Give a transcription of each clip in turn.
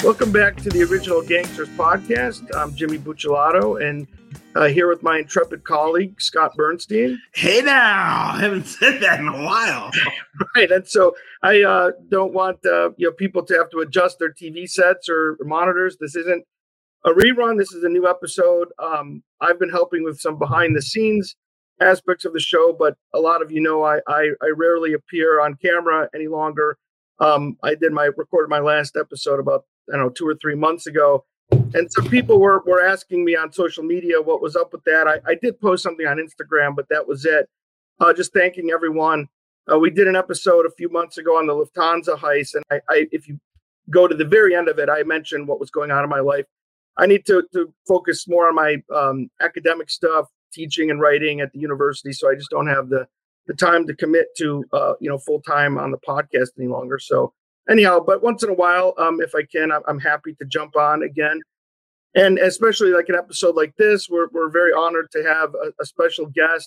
Welcome back to the Original Gangsters podcast. I'm Jimmy Buccellato, and here with my intrepid colleague, Scott Bernstein. Hey now, I haven't said that in a while. Right, and so I don't want people to have to adjust their TV sets or monitors. This isn't a rerun. This is a new episode. I've been helping with some behind-the-scenes aspects of the show, but a lot of you know I rarely appear on camera any longer. I recorded my last episode about 2 or 3 months ago, and some people were asking me on social media what was up with that. I did post something on Instagram, but that was it. Just thanking everyone. We did an episode a few months ago on the Lufthansa heist, and I if you go to the very end of it, I mentioned what was going on in my life. I need to focus more on my academic stuff, teaching and writing at the university, so I just don't have the time to commit to full time on the podcast any longer. So anyhow, but once in a while, if I can, I'm happy to jump on again. And especially like an episode like this, we're very honored to have a special guest.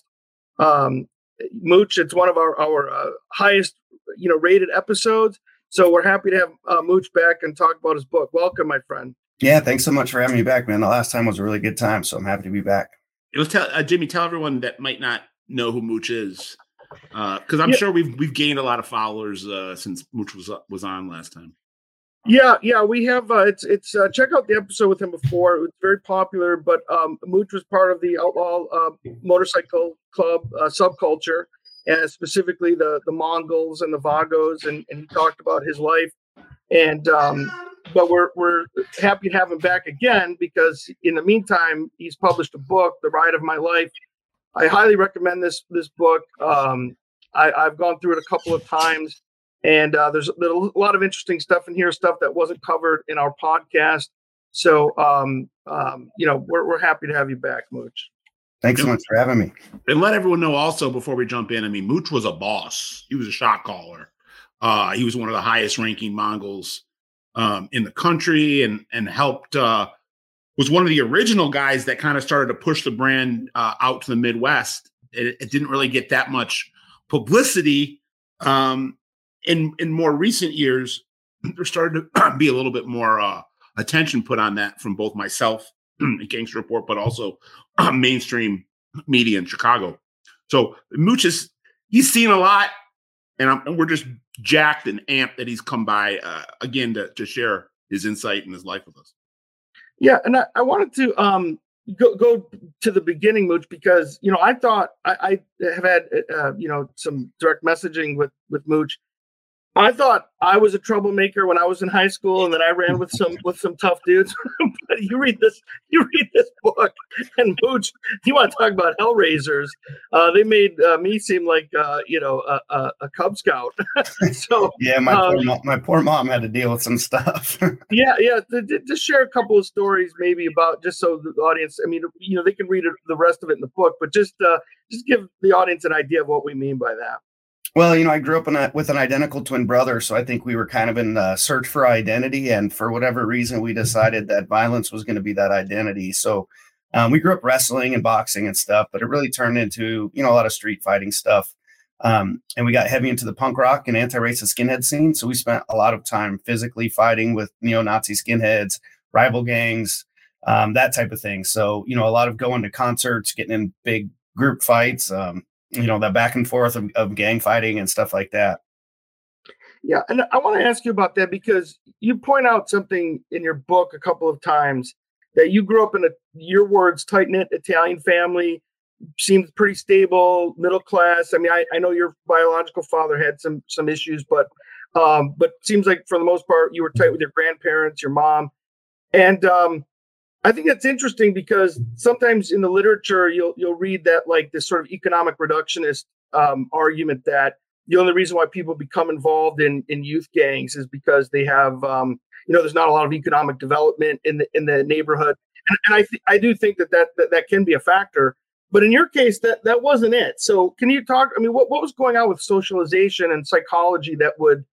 Mooch, it's one of our highest rated episodes. So we're happy to have Mooch back and talk about his book. Welcome, my friend. Yeah, thanks so much for having me back, man. The last time was a really good time, so I'm happy to be back. Jimmy, tell everyone that might not know who Mooch is, because I'm sure we've gained a lot of followers since Mooch was on last time. Yeah, we have. It's check out the episode with him before. It was very popular, but Mooch was part of the outlaw motorcycle club subculture, and specifically the Mongols and the Vagos, and he talked about his life. And but we're happy to have him back again because in the meantime he's published a book, The Ride of My Life. I highly recommend this book. I've gone through it a couple of times, and there's a lot of interesting stuff in here, stuff that wasn't covered in our podcast. So we're happy to have you back, Mooch. Thanks so much for having me. And let everyone know also before we jump in. I mean, Mooch was a boss. He was a shot caller. He was one of the highest ranking Mongols in the country, and helped. Was one of the original guys that kind of started to push the brand out to the Midwest. It didn't really get that much publicity. In more recent years, there started to be a little bit more attention put on that from both myself, Gangster Report, but also mainstream media in Chicago. So Mooch he's seen a lot, and we're just jacked and amped that he's come by again to share his insight and his life with us. Yeah, and I wanted to go to the beginning, Mooch, because I thought I have had some direct messaging with Mooch. I thought I was a troublemaker when I was in high school, and then I ran with some tough dudes. But you read this book, and Mooch, you want to talk about hellraisers? They made me seem like a Cub Scout. So yeah, my poor mom had to deal with some stuff. yeah. Just share a couple of stories, maybe about, just so the audience. I mean, they can read the rest of it in the book, but just give the audience an idea of what we mean by that. Well, I grew up with an identical twin brother, so I think we were kind of in the search for identity, and for whatever reason, we decided that violence was going to be that identity. So we grew up wrestling and boxing and stuff, but it really turned into, a lot of street fighting stuff. And we got heavy into the punk rock and anti-racist skinhead scene, so we spent a lot of time physically fighting with neo-Nazi skinheads, rival gangs, that type of thing. So, a lot of going to concerts, getting in big group fights, that back and forth of gang fighting and stuff like that. Yeah. And I want to ask you about that because you point out something in your book a couple of times that you grew up in your words, tight-knit Italian family, seemed pretty stable, middle class. I mean, I know your biological father had some issues, but seems like for the most part, you were tight with your grandparents, your mom. And I think that's interesting because sometimes in the literature you'll read that like this sort of economic reductionist argument that the only reason why people become involved in youth gangs is because they have there's not a lot of economic development in the neighborhood, and I do think that can be a factor. But in your case, that wasn't it. So can you talk? I mean, what was going on with socialization and psychology that would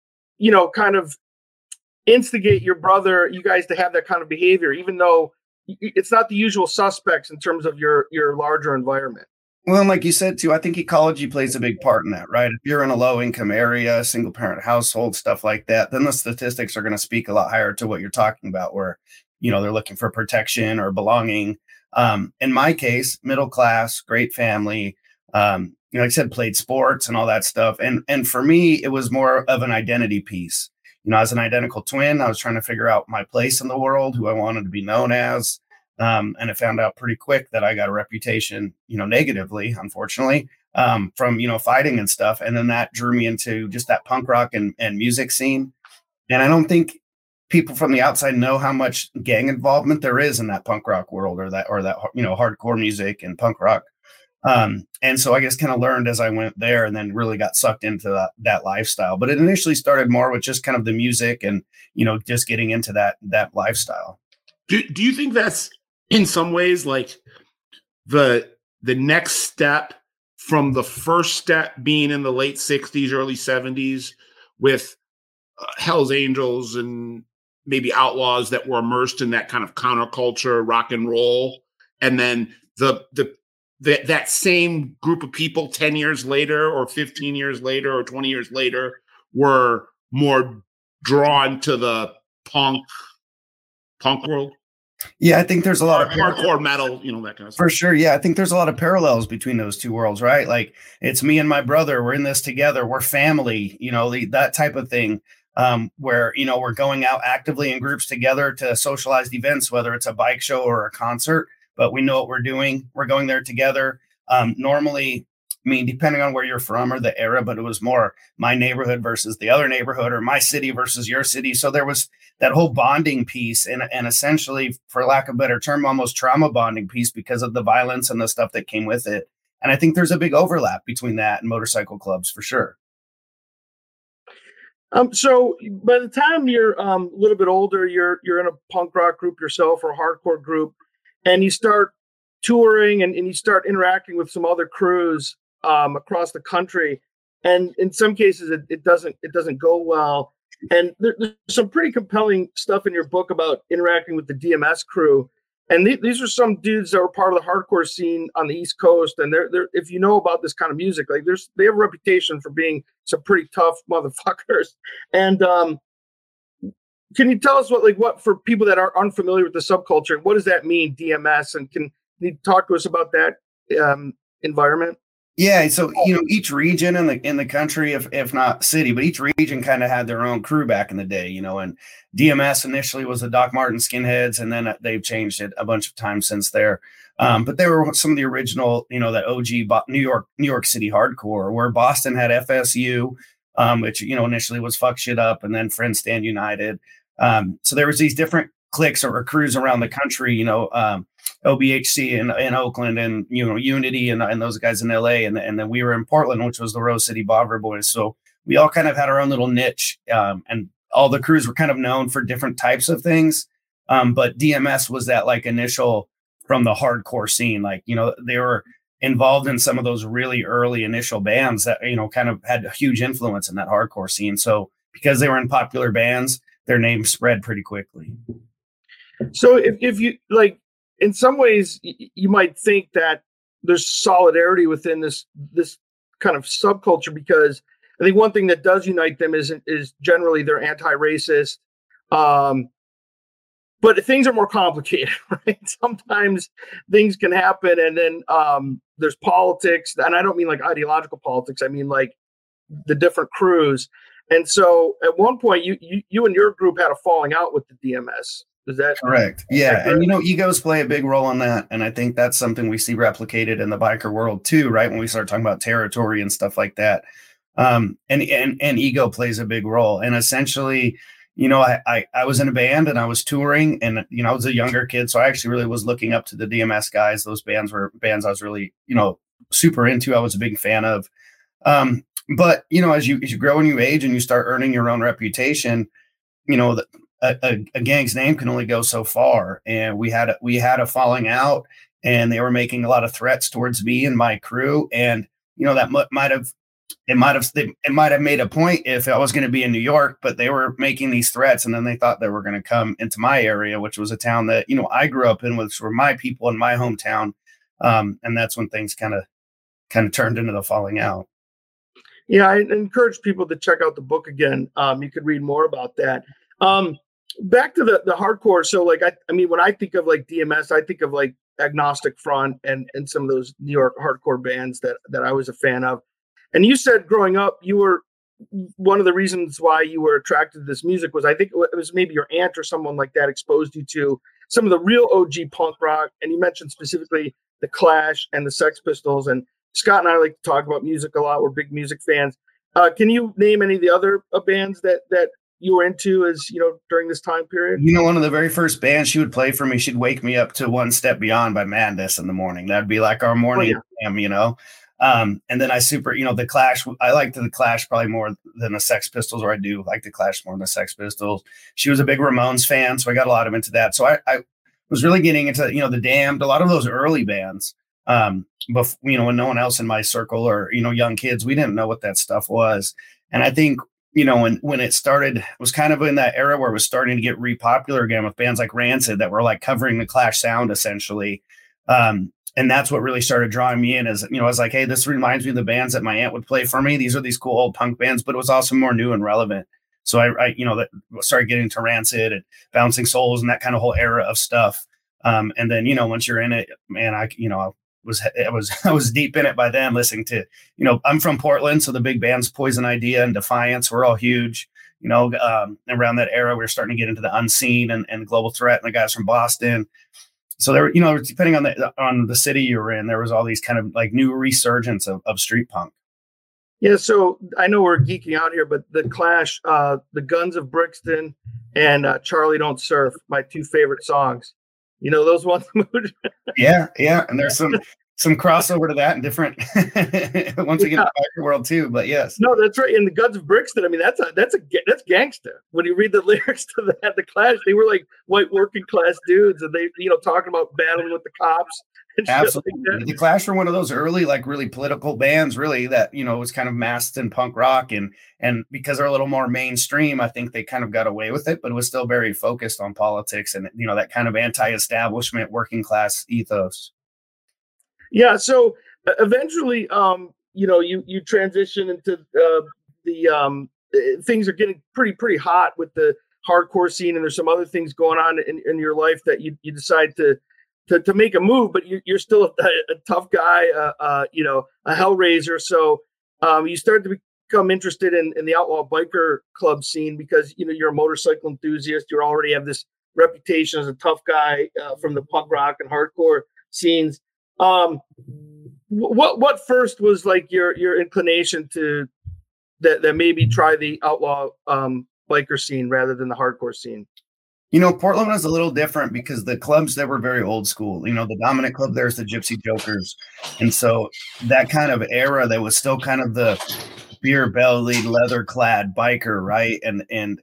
kind of instigate you guys to have that kind of behavior, even though it's not the usual suspects in terms of your larger environment? Well, and like you said too, I think ecology plays a big part in that, right? If you're in a low income area, single parent household, stuff like that, then the statistics are going to speak a lot higher to what you're talking about, where, they're looking for protection or belonging. In my case, middle class, great family, like I said, played sports and all that stuff. And for me, it was more of an identity piece. As an identical twin, I was trying to figure out my place in the world, who I wanted to be known as. And I found out pretty quick that I got a reputation, negatively, unfortunately, from, fighting and stuff. And then that drew me into just that punk rock and music scene. And I don't think people from the outside know how much gang involvement there is in that punk rock world or that, hardcore music and punk rock. And so I guess kind of learned as I went there and then really got sucked into that lifestyle. But it initially started more with just kind of the music and, just getting into that lifestyle. Do you think that's in some ways like the next step from the first step being in the late 60s, early 70s with Hell's Angels and maybe Outlaws that were immersed in that kind of counterculture, rock and roll, and then that same group of people 10 years later or 15 years later or 20 years later were more drawn to the punk world? Yeah, I think there's a lot of hardcore metal, that kind of stuff. For sure. Yeah, I think there's a lot of parallels between those two worlds, right? Like it's me and my brother. We're in this together. We're family, that type of thing. Where, we're going out actively in groups together to socialized events, whether it's a bike show or a concert, but we know what we're doing. We're going there together. Normally, depending on where you're from or the era, but it was more my neighborhood versus the other neighborhood or my city versus your city. So there was that whole bonding piece and essentially, for lack of a better term, almost trauma bonding piece because of the violence and the stuff that came with it. And I think there's a big overlap between that and motorcycle clubs for sure. So by the time you're a little bit older, you're in a punk rock group yourself or a hardcore group, and you start touring and you start interacting with some other crews across the country. And in some cases it doesn't go well. And there's some pretty compelling stuff in your book about interacting with the DMS crew. And these are some dudes that were part of the hardcore scene on the East Coast. And they're if you know about this kind of music, like they have a reputation for being some pretty tough motherfuckers. And can you tell us what for people that are unfamiliar with the subculture, what does that mean, DMS? And can you talk to us about that environment? Yeah, so each region in the country, if not city, but each region kind of had their own crew back in the day, and DMS initially was the Doc Martin Skinheads, and then they've changed it a bunch of times since there. But they were some of the original, that OG New York City hardcore, where Boston had FSU, which initially was Fuck Shit Up, and then Friends Stand United. So there was these different cliques or crews around the country, OBHC in Oakland and, Unity and those guys in LA. And then we were in Portland, which was the Rose City Bobber Boys. So we all kind of had our own little niche. And all the crews were kind of known for different types of things. But DMS was that initial from the hardcore scene. They were involved in some of those really early initial bands that, kind of had a huge influence in that hardcore scene. So because they were in popular bands, their name spread pretty quickly. So if you in some ways, you might think that there's solidarity within this kind of subculture, because I think one thing that does unite them is generally they're anti-racist, but things are more complicated, right? Sometimes things can happen, and then there's politics, and I don't mean ideological politics. I mean the different crews, and so at one point, you and your group had a falling out with the DMS. Is that correct? Yeah. And, egos play a big role in that. And I think that's something we see replicated in the biker world too, right? When we start talking about territory and stuff like that. And ego plays a big role. And essentially, I was in a band and I was touring and, I was a younger kid. So I actually really was looking up to the DMS guys. Those bands were bands I was really, super into. I was a big fan of. But, as you grow and you age and you start earning your own reputation, a gang's name can only go so far. And we had a falling out, and they were making a lot of threats towards me and my crew. And, that might have made a point if I was going to be in New York, but they were making these threats. And then they thought they were going to come into my area, which was a town that, I grew up in, which were my people in my hometown. And that's when things kind of kind of turned into the falling out. Yeah, I encourage people to check out the book again. You could read more about that. Back to the hardcore. So like, I mean, when I think of like DMS, I think of like Agnostic Front and some of those New York hardcore bands that I was a fan of. And you said growing up, you were one of the reasons why you were attracted to this music was, I think it was maybe your aunt or someone like that exposed you to some of the real OG punk rock. And you mentioned specifically the Clash and the Sex Pistols. And Scott and I like to talk about music a lot. We're big music fans. Can you name any of the other bands that you were into as, during this time period? One of the very first bands she would play for me, she'd wake me up to One Step Beyond by Madness in the morning. That'd be like our morning jam, and then the Clash, I liked the Clash probably more than the Sex Pistols, or I do like the Clash more than the Sex Pistols. She was a big Ramones fan, so I got a lot of into that. So I was really getting into, the Damned, a lot of those early bands. But when no one else in my circle or, young kids, we didn't know what that stuff was. And I think, when it started, it was kind of in that era where it was starting to get re-popular again with bands like Rancid that were like covering the Clash sound essentially. And that's what really started drawing me in, as, I was like, hey, this reminds me of the bands that my aunt would play for me. These are these cool old punk bands, but it was also more new and relevant. So I that started getting to Rancid and Bouncing Souls and that kind of whole era of stuff. And then, once you're in it, man, I was deep in it by then, listening to, I'm from Portland. So the big bands, Poison Idea and Defiance, were all huge, around that era. We were starting to get into the Unseen and Global Threat and the guys from Boston. So there, depending on the city you were in, there was all these kind of like new resurgence of street punk. Yeah. So I know we're geeking out here, but the Clash, the Guns of Brixton and Charlie Don't Surf, my two favorite songs. Those ones. Yeah. And there's some crossover to that and different once again, the biker world too. But yes, no, that's right. And the Guns of Brixton, I mean, that's gangster. When you read the lyrics to that, the Clash, they were like white working class dudes, and they, talking about battling with the cops. And absolutely, like the Clash were one of those early, like really political bands, really that was kind of masked in punk rock, and because they're a little more mainstream, I think they kind of got away with it, but it was still very focused on politics and that kind of anti-establishment working class ethos. Yeah. So eventually, you transition into the things are getting pretty hot with the hardcore scene, and there's some other things going on in your life that you decide to make a move, but you're still a tough guy, a hellraiser. So you start to become interested in the outlaw biker club scene because you're a motorcycle enthusiast. You already have this reputation as a tough guy from the punk rock and hardcore scenes. What first was like your inclination to that maybe try the outlaw biker scene rather than the hardcore scene? Portland was a little different because the clubs that were very old school, the dominant club there's the Gypsy Jokers. And so that kind of era, that was still kind of the beer bellied, leather clad biker. Right. And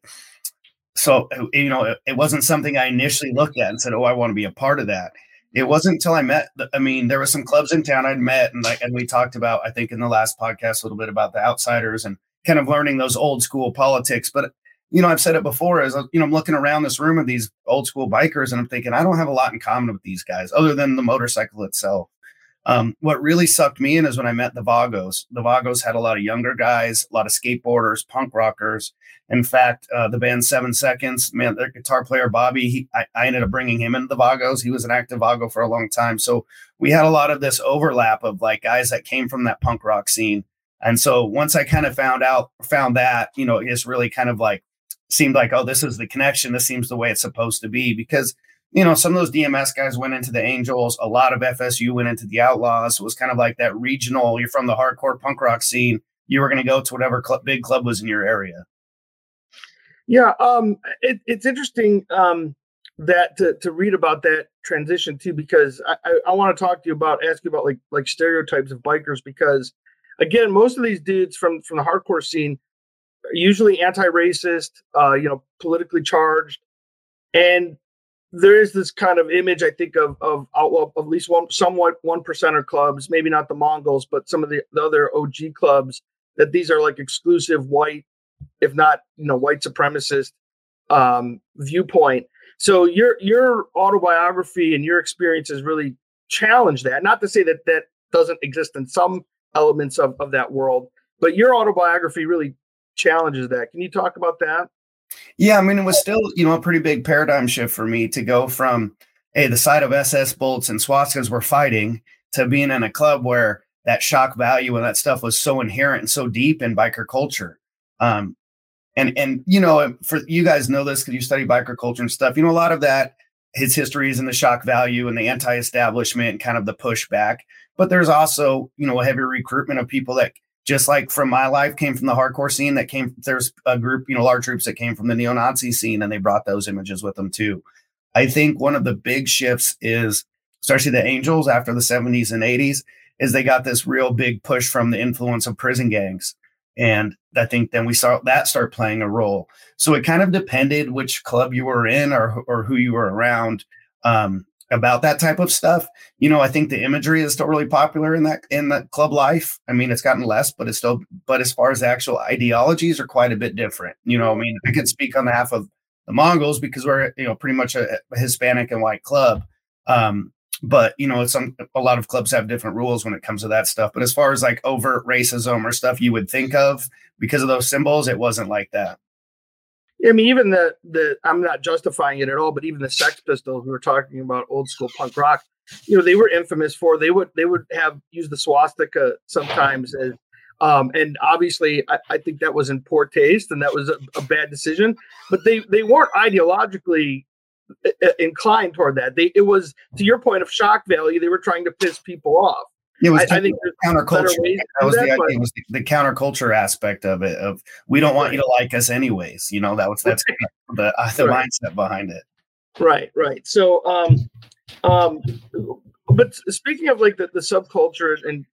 so, it wasn't something I initially looked at and said, oh, I want to be a part of that. It wasn't until I met, there were some clubs in town I'd met and we talked about, I think in the last podcast, a little bit about the Outsiders and kind of learning those old school politics. But, I've said it before as, I'm looking around this room of these old school bikers and I'm thinking, I don't have a lot in common with these guys other than the motorcycle itself. What really sucked me in is when I met the Vagos. The Vagos had a lot of younger guys, a lot of skateboarders, punk rockers. In fact, the band 7 Seconds, man, their guitar player, Bobby, I ended up bringing him into the Vagos. He was an active Vago for a long time. So we had a lot of this overlap of like guys that came from that punk rock scene. And so once I kind of found that, it just really kind of like seemed like, oh, this is the connection. This seems the way it's supposed to be because, some of those DMS guys went into the Angels. A lot of FSU went into the Outlaws. It was kind of like that regional, you're from the hardcore punk rock scene. You were going to go to whatever big club was in your area. Yeah. It's interesting that to read about that transition too, because I want to ask you about like stereotypes of bikers, because again, most of these dudes from the hardcore scene are usually anti-racist, politically charged. And there is this kind of image, I think, of outlaw, at least somewhat 1% clubs, maybe not the Mongols, but some of the other OG clubs, that these are like exclusive white, if not, white supremacist viewpoint. So your autobiography and your experiences really challenge that. Not to say that doesn't exist in some elements of that world. But your autobiography really challenges that. Can you talk about that? Yeah, I mean, it was still, a pretty big paradigm shift for me to go from, hey, the side of SS bolts and swastikas were fighting, to being in a club where that shock value and that stuff was so inherent and so deep in biker culture. And for you guys know this because you study biker culture and stuff, a lot of that, his history is in the shock value and the anti-establishment and kind of the pushback. But there's also, a heavy recruitment of people that, just like from my life, came from the hardcore scene. There's a group, large groups that came from the neo-Nazi scene, and they brought those images with them too. I think one of the big shifts is, especially the Angels after the 70s and 80s, is they got this real big push from the influence of prison gangs. And I think then we saw that start playing a role. So it kind of depended which club you were in or who you were around about that type of stuff. I think the imagery is still really popular in that club life. I mean, it's gotten less, but it's still, but as far as the actual ideologies are quite a bit different. I can speak on behalf of the Mongols because we're, pretty much a Hispanic and white club. But a lot of clubs have different rules when it comes to that stuff. But as far as like overt racism or stuff you would think of because of those symbols, it wasn't like that. I mean, even the I'm not justifying it at all, but even the Sex Pistols, we were talking about old school punk rock, they were infamous for, they would have used the swastika sometimes as, and obviously I think that was in poor taste and that was a bad decision, but they weren't ideologically inclined toward that. It was, to your point of shock value, they were trying to piss people off. It was I think counterculture. That was the idea. Was the counterculture aspect of it. Of we don't want you to like us anyways. That's the mindset behind it. Right. So, but speaking of like the subculture, and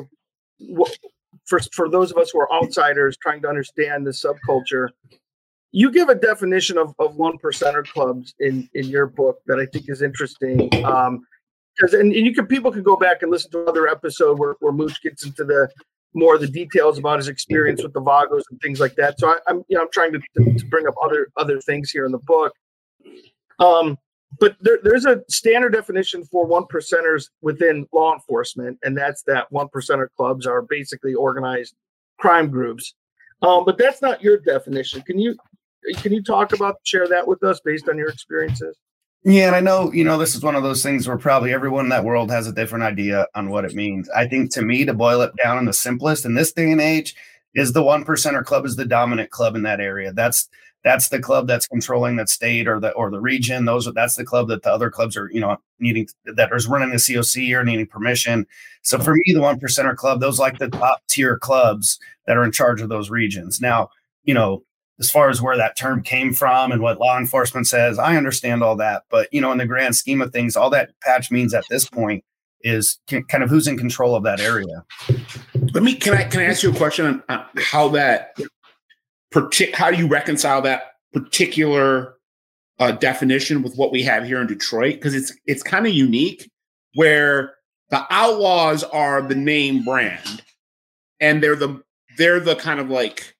for those of us who are outsiders trying to understand the subculture, you give a definition of one percenter clubs in your book that I think is interesting. Because people can go back and listen to another episode where Mooch gets into the more of the details about his experience with the Vagos and things like that. So I'm trying to bring up other things here in the book. But there's a standard definition for one percenters within law enforcement, and that's that one percenter clubs are basically organized crime groups. But that's not your definition. Can you share that with us based on your experiences? Yeah, and I know, this is one of those things where probably everyone in that world has a different idea on what it means. I think to me, to boil it down in the simplest in this day and age, is the one percenter club is the dominant club in that area. That's the club that's controlling that state or the region. That's the club that the other clubs are, needing, that is running the COC or needing permission. So for me, the one percenter club, those like the top tier clubs that are in charge of those regions. Now, as far as where that term came from and what law enforcement says, I understand all that. But, in the grand scheme of things, all that patch means at this point is kind of who's in control of that area. Can I ask you a question on how how do you reconcile that particular definition with what we have here in Detroit? Because it's kind of unique where the Outlaws are the name brand and they're the kind of like,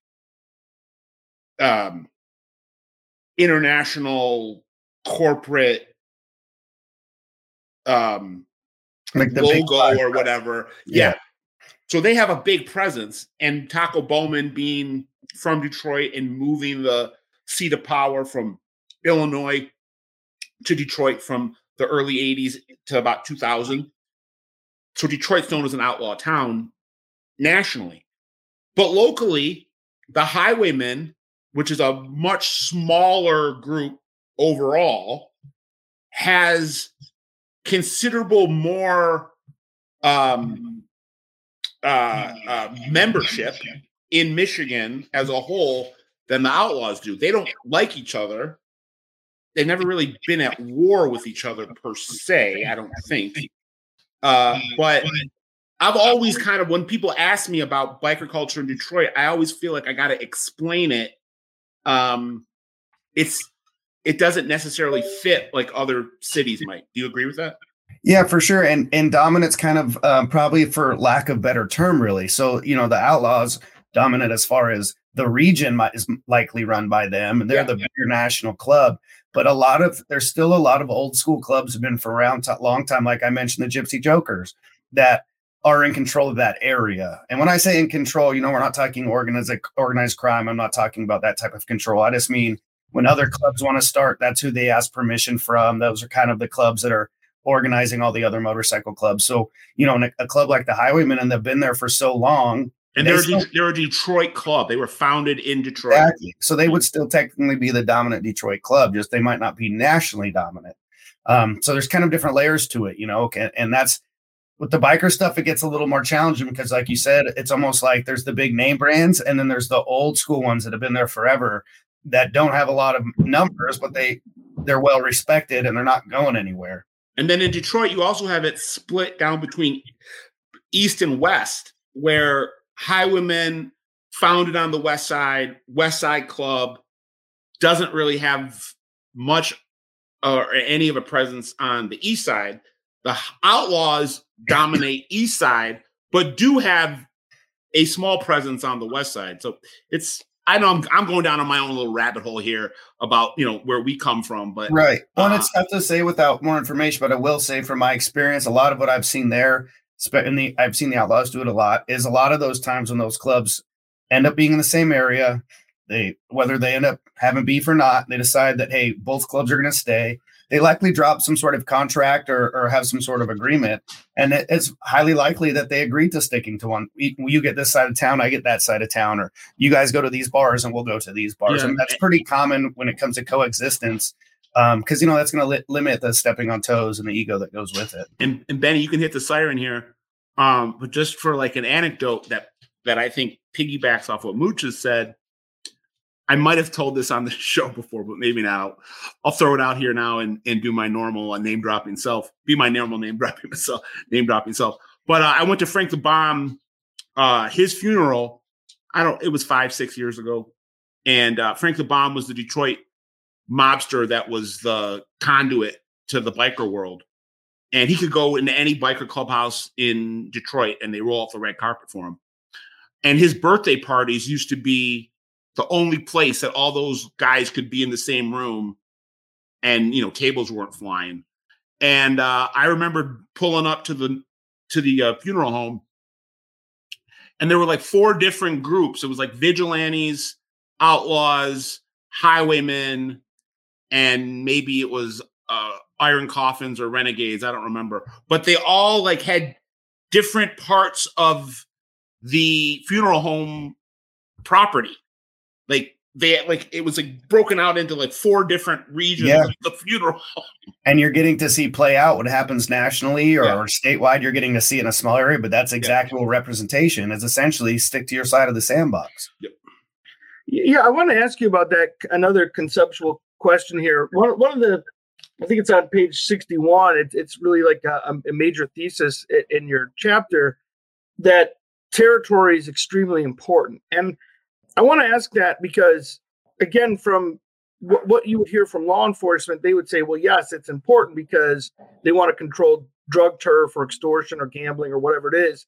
international corporate like the logo or whatever. Yeah. So they have a big presence, and Taco Bowman being from Detroit and moving the seat of power from Illinois to Detroit from the early 80s to about 2000. So Detroit's known as an outlaw town nationally. But locally, the Highwaymen, which is a much smaller group overall, has considerable more membership in Michigan as a whole than the Outlaws do. They don't like each other. They've never really been at war with each other per se, I don't think. But I've always kind of, when people ask me about biker culture in Detroit, I always feel like I got to explain it. It doesn't necessarily fit like other cities might. Do you agree with that? Yeah, for sure. And dominance kind of probably for lack of better term, really. So, the Outlaws dominant as far as the region is likely run by them. And they're the bigger national club. But there's still a lot of old school clubs have been for around a long time. Like I mentioned, the Gypsy Jokers that are in control of that area. And when I say in control, we're not talking organized crime. I'm not talking about that type of control. I just mean when other clubs want to start, that's who they ask permission from. Those are kind of the clubs that are organizing all the other motorcycle clubs. So, a club like the Highwaymen, and they've been there for so long. And they're a Detroit club. They were founded in Detroit. Exactly. So they would still technically be the dominant Detroit club, just they might not be nationally dominant. So there's kind of different layers to it, and that's with the biker stuff. It gets a little more challenging because, like you said, it's almost like there's the big name brands and then there's the old school ones that have been there forever that don't have a lot of numbers, but they're well respected and they're not going anywhere. And then in Detroit, you also have it split down between East and West, where Highwaymen, founded on the West Side Club, doesn't really have much or any of a presence on the East Side. The Outlaws dominate East Side, but do have a small presence on the West Side. So I know I'm going down on my own little rabbit hole here about, where we come from, but right. Well, it's tough to say without more information, but I will say from my experience, a lot of what I've seen there, I've seen the Outlaws do it a lot, is a lot of those times when those clubs end up being in the same area, whether they end up having beef or not, they decide that, hey, both clubs are going to stay. They likely drop some sort of contract or have some sort of agreement. And it's highly likely that they agree to sticking to one. You get this side of town, I get that side of town, or you guys go to these bars and we'll go to these bars. Yeah. And that's pretty common when it comes to coexistence. Because, that's going to limit the stepping on toes and the ego that goes with it. And Benny, you can hit the siren here. But just for like an anecdote that I think piggybacks off what Mooch has said, I might have told this on the show before, but maybe not. I'll throw it out here now and do my normal name dropping self. Be my normal name dropping self. But I went to Frank the Bomb, his funeral. It was 5-6 years ago, and Frank the Bomb was the Detroit mobster that was the conduit to the biker world, and he could go into any biker clubhouse in Detroit, and they roll off the red carpet for him. And his birthday parties used to be the only place that all those guys could be in the same room, and tables weren't flying. And I remember pulling up to the funeral home, and there were like 4 different groups. It was like vigilantes, outlaws, highwaymen, and maybe it was Iron Coffins or renegades. I don't remember, but they all like had different parts of the funeral home property. Like it was like broken out into like 4 different regions of the funeral home. And you're getting to see play out what happens nationally or statewide. You're getting to see it in a small area, but that's exactly what representation is. Essentially stick to your side of the sandbox. Yep. Yeah, I want to ask you about that. Another conceptual question here. One of the, I think it's on page 61. It's really like a major thesis in your chapter that territory is extremely important. And I want to ask that because, again, from what you would hear from law enforcement, they would say, well, yes, it's important because they want to control drug turf or extortion or gambling or whatever it is.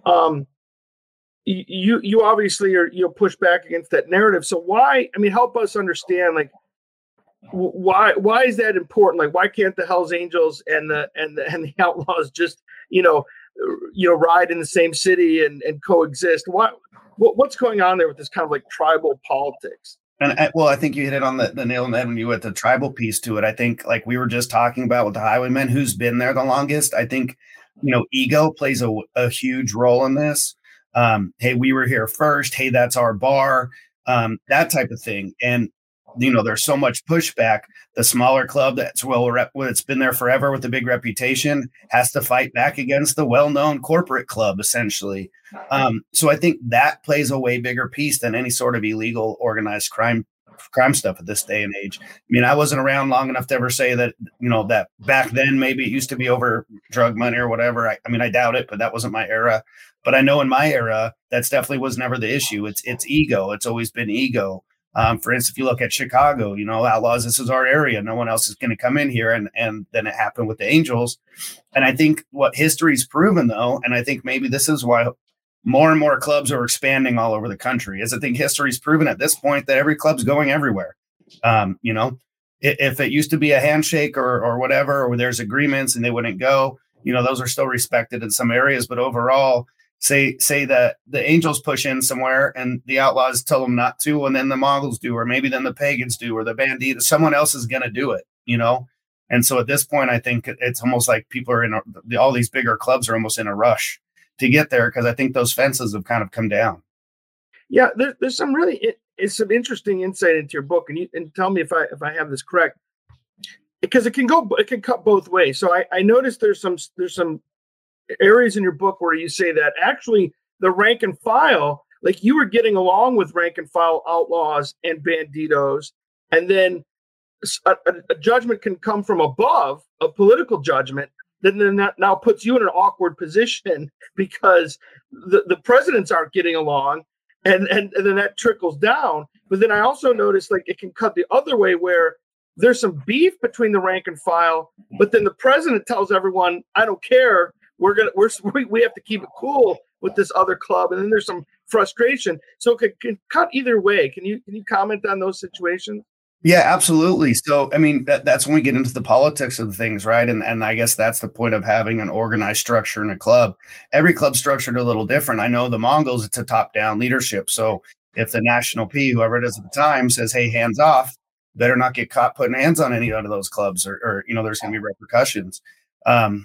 You obviously you'll push back against that narrative. So why? I mean, help us understand, like, why is that important? Like, why can't the Hells Angels and the Outlaws just ride in the same city and coexist? What's going on there with this kind of like tribal politics? And I think you hit it on the nail on the head when you went the tribal piece to it. I think, like we were just talking about with the Highwaymen, who's been there the longest. I think, ego plays a huge role in this. Hey, we were here first. Hey, that's our bar. That type of thing. And there's so much pushback. The smaller club that's it's been there forever with a big reputation has to fight back against the well-known corporate club, essentially. So I think that plays a way bigger piece than any sort of illegal organized crime stuff at this day and age. I mean, I wasn't around long enough to ever say that, that back then maybe it used to be over drug money or whatever. I doubt it, but that wasn't my era. But I know in my era, that's definitely was never the issue. It's ego. It's always been ego. For instance, if you look at Chicago, Outlaws, this is our area. No one else is going to come in here. And then it happened with the Angels. And I think what history's proven, though, and I think maybe this is why more and more clubs are expanding all over the country, is I think history's proven at this point that every club's going everywhere. If it used to be a handshake or whatever, or there's agreements and they wouldn't go, those are still respected in some areas, but overall, say that the Angels push in somewhere and the Outlaws tell them not to, and then the Mongols do, or maybe then the Pagans do, or the Banditos, someone else is going to do it, And so at this point, I think it's almost like people are all these bigger clubs are almost in a rush to get there, because I think those fences have kind of come down. Yeah, there's some it's some interesting insight into your book, and tell me if I have this correct, because it can cut both ways. So I noticed there's some areas in your book where you say that actually the rank and file, like you were getting along with rank and file outlaws and banditos, and then a judgment can come from above, a political judgment, then that now puts you in an awkward position because the presidents aren't getting along, and then that trickles down. But then I also noticed like it can cut the other way where there's some beef between the rank and file, but then the president tells everyone, I don't care, we have to keep it cool with this other club, and then there's some frustration. So it can cut either way. Can you comment on those situations? Yeah, absolutely. So, I mean, that's when we get into the politics of things, right? And I guess that's the point of having an organized structure in a club. Every club's structured a little different. I know the Mongols, it's a top-down leadership. So if the national P, whoever it is at the time, says, hey, hands off, better not get caught putting hands on any of those clubs, or there's going to be repercussions. And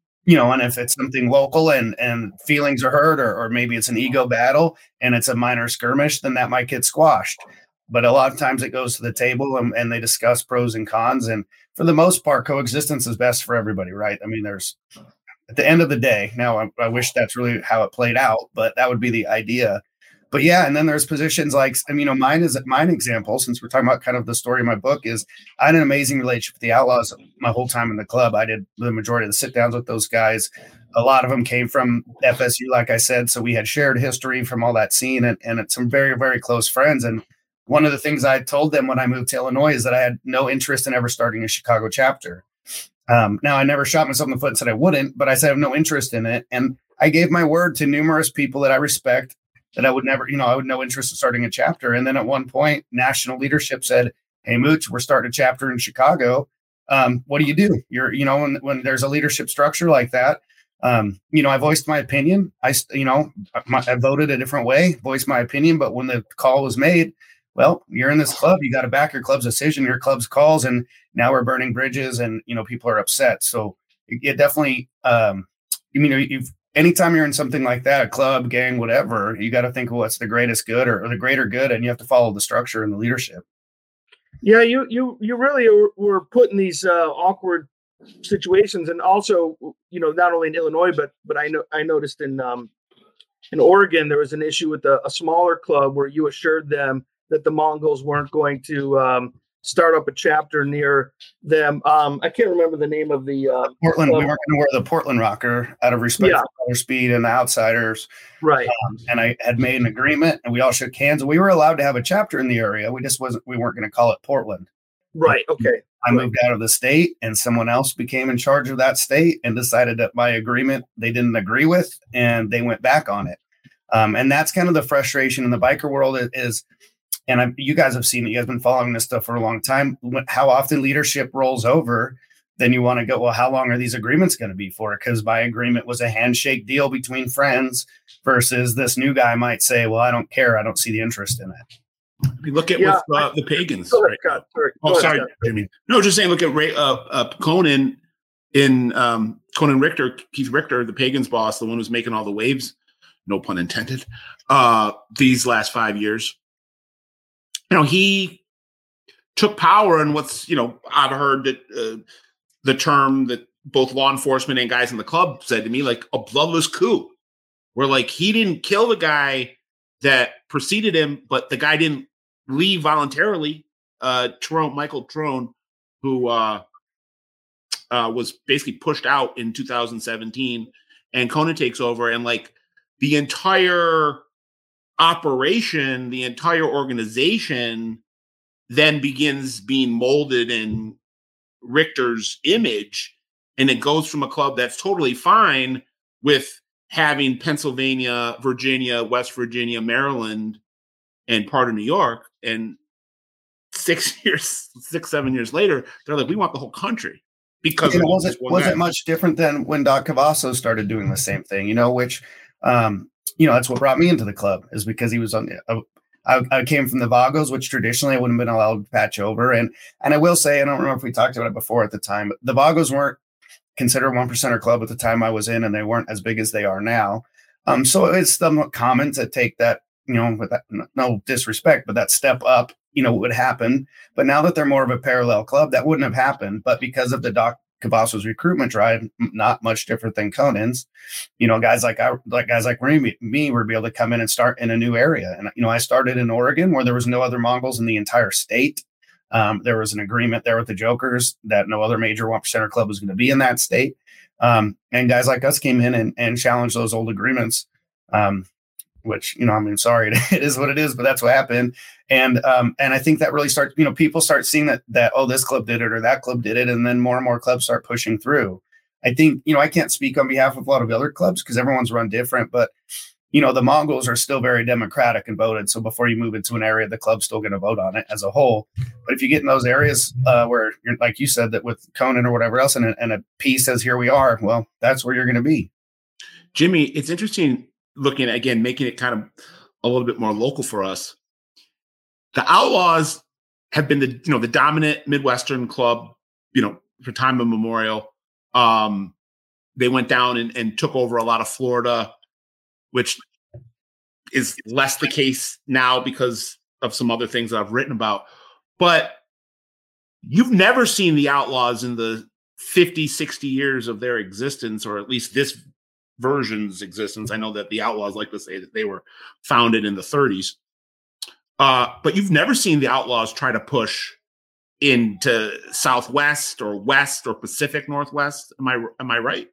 if it's something local and feelings are hurt, or maybe it's an ego battle and it's a minor skirmish, then that might get squashed. But a lot of times it goes to the table and they discuss pros and cons. And for the most part, coexistence is best for everybody, right? I mean, there's at the end of the day, now I wish that's really how it played out, but that would be the idea. But yeah, and then there's positions like, mine example, since we're talking about kind of the story of my book, is I had an amazing relationship with the Outlaws my whole time in the club. I did the majority of the sit downs with those guys. A lot of them came from FSU, like I said. So we had shared history from all that scene, and it's some very, very close friends. And one of the things I told them when I moved to Illinois is that I had no interest in ever starting a Chicago chapter. Now, I never shot myself in the foot and said I wouldn't, but I said I have no interest in it. And I gave my word to numerous people that I respect that I would never, I would no interest in starting a chapter. And then at one point, national leadership said, hey, Mooch, we're starting a chapter in Chicago. What do you do? When there's a leadership structure like that, I voiced my opinion. I voted a different way, voiced my opinion. But when the call was made, well, you're in this club, you got to back your club's decision, your club's calls, and now we're burning bridges, and people are upset. So it definitely, anytime you're in something like that, a club, gang, whatever, you got to think, well, what's the greatest good or the greater good, and you have to follow the structure and the leadership. Yeah, you really were put in these awkward situations, and also, not only in Illinois, but I noticed in Oregon there was an issue with a smaller club where you assured them that the Mongols weren't going to start up a chapter near them. I can't remember the name of the Portland. We weren't going to wear the Portland rocker out of respect for Color Speed and the Outsiders, right? And I had made an agreement, and we all shook hands. And we were allowed to have a chapter in the area. We weren't going to call it Portland. Right. Okay. I moved out of the state, and someone else became in charge of that state and decided that my agreement they didn't agree with, and they went back on it. And that's kind of the frustration in the biker world is. And you guys have seen it. You guys have been following this stuff for a long time. How often leadership rolls over, then you want to go, well, how long are these agreements going to be for? Because my agreement was a handshake deal between friends versus this new guy might say, well, I don't care. I don't see the interest in it. You look at with the Pagans. Right now. Sorry. Jimmy. No, just saying, look at Conan in Conan Richter, Keith Richter, the Pagans boss, the one who's making all the waves, no pun intended, these last 5 years. He took power, and I've heard that the term that both law enforcement and guys in the club said to me, like a bloodless coup, where like he didn't kill the guy that preceded him, but the guy didn't leave voluntarily. Michael Trone, who was basically pushed out in 2017, and Conan takes over, and like the entire operation, the entire organization then begins being molded in Richter's image, and it goes from a club that's totally fine with having Pennsylvania, Virginia, West Virginia, Maryland, and part of New York, and 7 years later, they're like, we want the whole country. because it wasn't much different than when Doc Cavazos started doing the same thing, which, that's what brought me into the club, is because he was on I came from the Vagos, which traditionally I wouldn't have been allowed to patch over. And I will say, I don't remember if we talked about it before at the time, but the Vagos weren't considered 1%er club at the time I was in, and they weren't as big as they are now. So it's somewhat common to take that, with that, no disrespect, but that step up, would happen. But now that they're more of a parallel club, that wouldn't have happened. But because of the Doc Cavazos recruitment drive, not much different than Conan's, guys like me were able to come in and start in a new area. And, I started in Oregon, where there was no other Mongols in the entire state. There was an agreement there with the Jokers that no other major 1%er club was going to be in that state. And guys like us came in and challenged those old agreements, which, sorry, it is what it is, but that's what happened. And I think that really starts, people start seeing that, oh, this club did it or that club did it. And then more and more clubs start pushing through. I think, I can't speak on behalf of a lot of other clubs because everyone's run different, but, the Mongols are still very democratic and voted. So before you move into an area, the club's still going to vote on it as a whole. But if you get in those areas where you're, like you said, that with Conan or whatever else, and a piece says, here we are, well, that's where you're going to be. Jimmy, it's interesting looking at, again, making it kind of a little bit more local for us. The Outlaws have been the dominant Midwestern club, for time immemorial. They went down and took over a lot of Florida, which is less the case now because of some other things that I've written about. But you've never seen the Outlaws in the 50, 60 years of their existence, or at least this version's existence. I know that the Outlaws like to say that they were founded in the 30s. But you've never seen the Outlaws try to push into Southwest or West or Pacific Northwest. Am I right?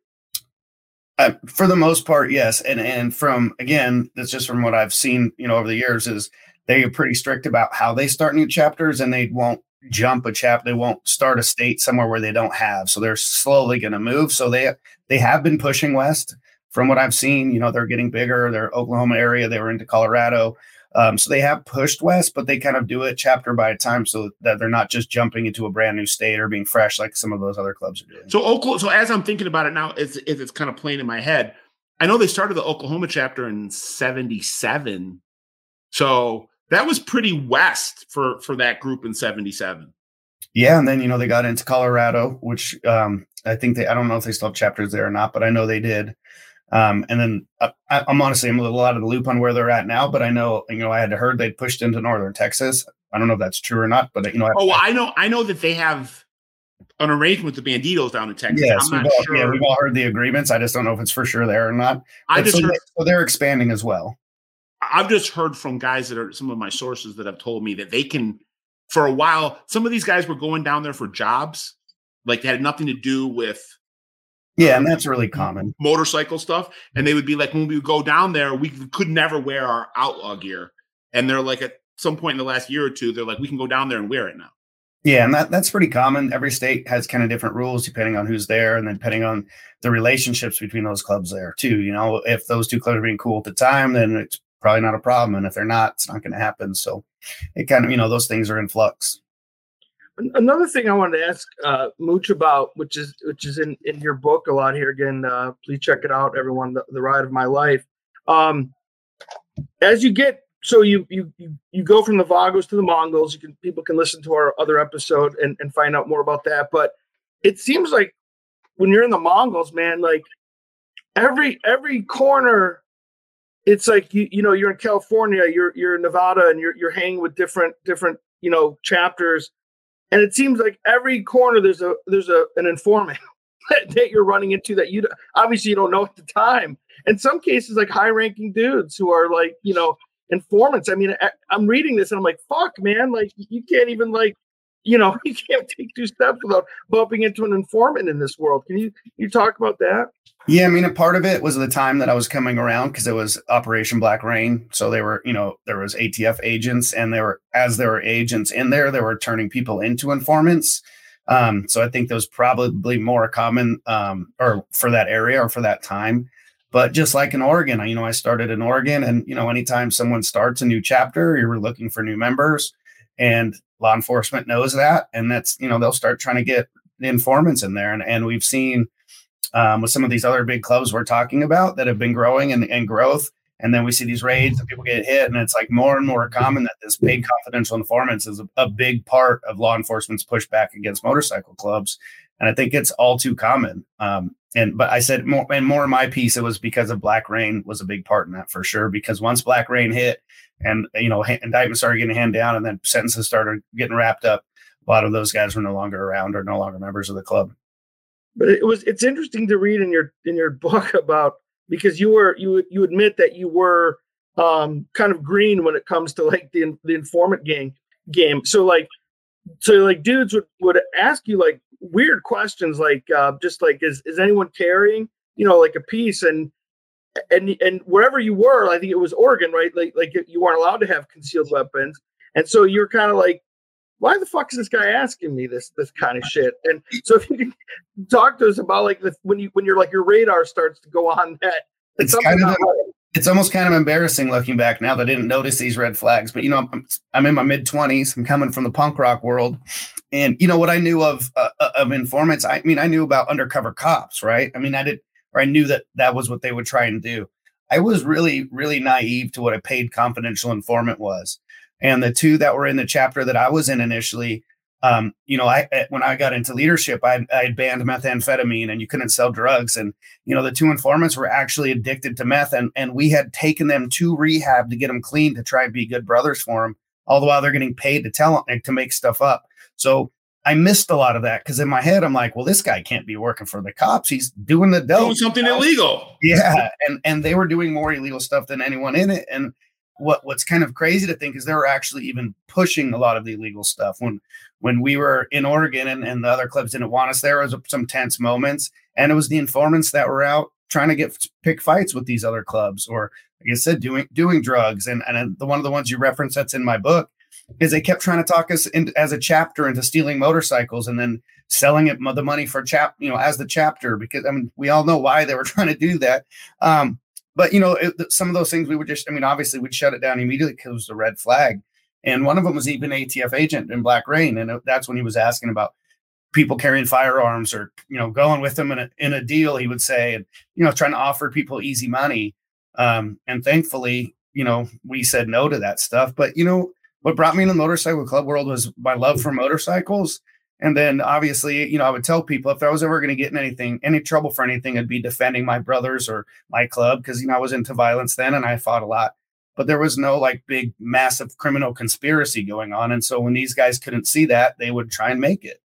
For the most part, yes. And from, again, that's just from what I've seen, over the years, is they are pretty strict about how they start new chapters, and they won't jump a chapter. They won't start a state somewhere where they don't have. So they're slowly going to move. So they have been pushing west. From what I've seen, they're getting bigger. They're Oklahoma area. They were into Colorado. So they have pushed west, but they kind of do it chapter by time so that they're not just jumping into a brand new state or being fresh like some of those other clubs are doing. So as I'm thinking about it now, it's kind of playing in my head. I know they started the Oklahoma chapter in 1977. So that was pretty west for that group in 1977. Yeah. And then, they got into Colorado, which I think I don't know if they still have chapters there or not, but I know they did. And then I'm honestly, I'm a little out of the loop on where they're at now, but I know, I had heard they'd pushed into northern Texas. I don't know if that's true or not, but I know that they have an arrangement with the Banditos down in Texas. Yes, we've all heard the agreements. I just don't know if it's for sure there or not. So they're expanding as well. I've just heard from guys that are some of my sources that have told me that they can, for a while, some of these guys were going down there for jobs, like they had nothing to do with. Yeah, and that's really common. Motorcycle stuff. And they would be like, when we would go down there, we could never wear our outlaw gear. And they're like, at some point in the last year or two, they're like, we can go down there and wear it now. Yeah, and that's pretty common. Every state has kind of different rules depending on who's there, and then depending on the relationships between those clubs there too. If those two clubs are being cool at the time, then it's probably not a problem. And if they're not, it's not going to happen. So it kind of, those things are in flux. Another thing I wanted to ask Mooch about, which is in your book a lot here. Again, please check it out, everyone. The Ride of My Life. As you get, so you go from the Vagos to the Mongols. People can listen to our other episode and find out more about that. But it seems like when you're in the Mongols, man, like every corner, it's like you're in California, you're in Nevada, and you're hanging with different chapters. And it seems like every corner there's an informant that you're running into that you obviously you don't know at the time. In some cases, like high-ranking dudes who are like informants. I mean, I'm reading this and I'm like, fuck, man, like you can't even you can't take two steps without bumping into an informant in this world. Can you talk about that? Yeah, I mean, a part of it was the time that I was coming around because it was Operation Black Rain. So they were, there was ATF agents, and there were agents in there, they were turning people into informants. So I think that was probably more common or for that area or for that time. But just like in Oregon, I started in Oregon, and, anytime someone starts a new chapter, you're looking for new members, and law enforcement knows that. And that's, they'll start trying to get informants in there. And we've seen with some of these other big clubs we're talking about that have been growing and growth. And then we see these raids and people get hit. And it's like more and more common that this paid confidential informants is a big part of law enforcement's pushback against motorcycle clubs. And I think it's all too common. But I said more in my piece, it was because of Black Rain was a big part in that for sure. Because once Black Rain hit and, indictments started getting handed down and then sentences started getting wrapped up, a lot of those guys were no longer around or no longer members of the club. But it's interesting to read in your book about, because you admit that you were kind of green when it comes to like the informant game. So dudes would ask you like weird questions, like just like is anyone carrying like a piece, and wherever you were, I think it was Oregon, right? Like you weren't allowed to have concealed weapons, and so you're kind of like, why the fuck is this guy asking me this kind of shit? And so if you can talk to us about like when you're like your radar starts to go on that, it's almost kind of embarrassing looking back now that I didn't notice these red flags. But I'm in my mid-20s. I'm coming from the punk rock world, and what I knew of informants. I knew about undercover cops, right? I knew that was what they would try and do. I was really, really naive to what a paid confidential informant was. And the two that were in the chapter that I was in initially, when I got into leadership, I banned methamphetamine and you couldn't sell drugs. And, the two informants were actually addicted to meth. And we had taken them to rehab to get them clean, to try and be good brothers for them, all the while they're getting paid to make stuff up. So I missed a lot of that because in my head, I'm like, well, this guy can't be working for the cops. He's doing the dope. Doing something illegal. Yeah. And they were doing more illegal stuff than anyone in it. And what's kind of crazy to think is they were actually even pushing a lot of the illegal stuff. When we were in Oregon and the other clubs didn't want us, there was some tense moments, and it was the informants that were out trying to pick fights with these other clubs, or like I said, doing drugs. And one of the ones you referenced that's in my book is they kept trying to talk us as a chapter into stealing motorcycles and then selling it the money for as the chapter, because we all know why they were trying to do that. But, some of those things we would just, obviously we'd shut it down immediately because it was a red flag. And one of them was even ATF agent in Black Rain. And that's when he was asking about people carrying firearms or, going with them in a deal, he would say, and, trying to offer people easy money. And thankfully, we said no to that stuff. But, what brought me in the motorcycle club world was my love for motorcycles. And then obviously, I would tell people if I was ever going to get in any trouble for anything, I'd be defending my brothers or my club. Cause I was into violence then and I fought a lot, but there was no like big, massive criminal conspiracy going on. And so when these guys couldn't see that, they would try and make it.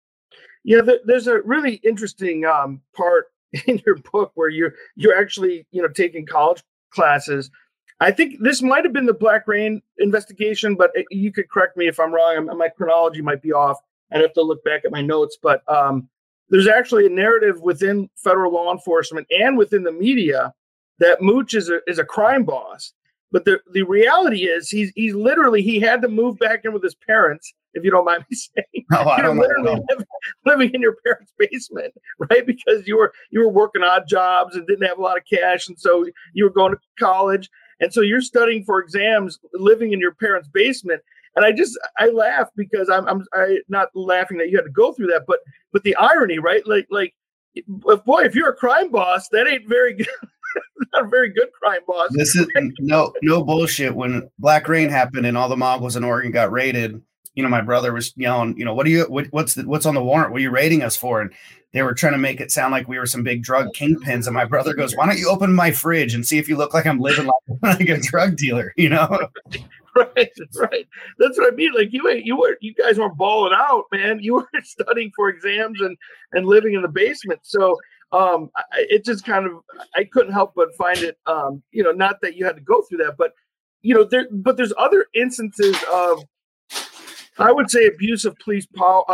Yeah. There's a really interesting part in your book where you're actually, taking college classes. I think this might've been the Black Rain investigation, but you could correct me if I'm wrong. My chronology might be off. I'd have to look back at my notes, but there's actually a narrative within federal law enforcement and within the media that Mooch is a crime boss. But the reality is he's literally, he had to move back in with his parents, if you don't mind me saying. No, I don't know. Living in your parents' basement, right? Because you were working odd jobs and didn't have a lot of cash, and so you were going to college, and so you're studying for exams, living in your parents' basement. And I laugh because I'm not laughing that you had to go through that, but the irony, right? Like, boy, if you're a crime boss, that ain't very good. Not a very good crime boss. This is no bullshit. When Black Rain happened and all the Mongols in Oregon got raided, my brother was yelling, what's on the warrant? What are you raiding us for? And they were trying to make it sound like we were some big drug kingpins. And my brother goes, why don't you open my fridge and see if you look like I'm living like a drug dealer, Right. That's what I mean. Like you guys weren't balling out, man. You were studying for exams and living in the basement. So it just kind of, I couldn't help but find it, not that you had to go through that, but there's other instances of, I would say, abuse of police power